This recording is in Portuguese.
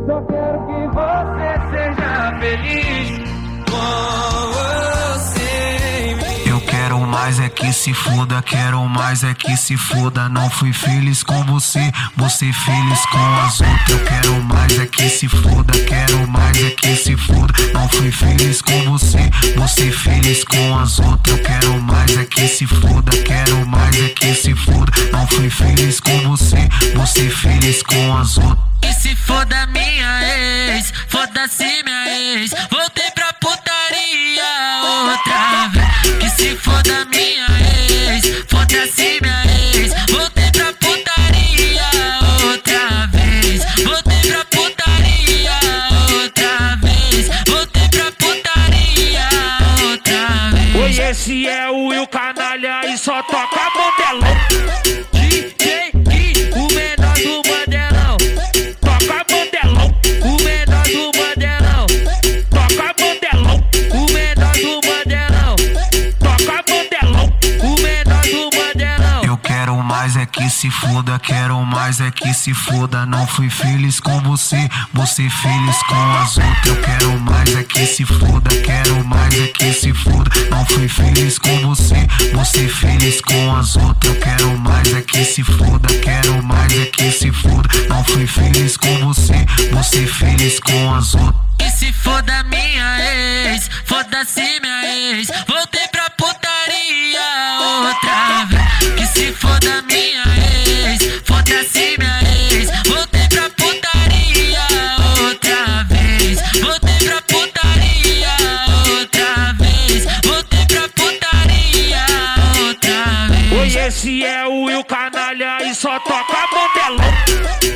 Só quero que você seja feliz com você. Eu quero mais é que se foda, quero mais é que se foda. Não fui feliz com você, você feliz com as outras. Eu quero mais é que se foda, quero mais é que se foda. Não fui feliz com você, você feliz com as outras. Eu quero mais é que se foda, quero mais é que se foda. Não fui feliz com você, você feliz com as outras. Que se foda minha ex, foda-se minha ex. Voltei pra putaria outra vez. Que se foda minha ex, foda-se minha ex. Voltei pra putaria outra vez. Voltei pra putaria outra vez. Voltei pra putaria outra vez. Oi, esse é o Will Canalha e só toca modelão. DJ Gui, o menor do mandelão. Toca modelão, o menor do mandelão. Toca modelão, o menor do mandelão. Toca modelão, o menor do mandelão. Eu quero mais é que se foda, quero mais é que se foda. Não fui feliz com você, você feliz com as outras. Eu quero mais é que se foda, quero mais é que se foda. Não fui feliz com você, você feliz com as outras. Eu quero mais é que se foda, quero mais é que se foda. Não fui feliz com você, você feliz com as outras. Que se foda minha ex, foda-se minha ex. Voltei pra putaria outra vez. Que se foda minha ex, foda-se minha ex. Voltei pra putaria outra vez. Voltei pra putaria outra vez. Voltei pra putaria outra vez. Oi, esse é o Will Canalha e só toca modelão.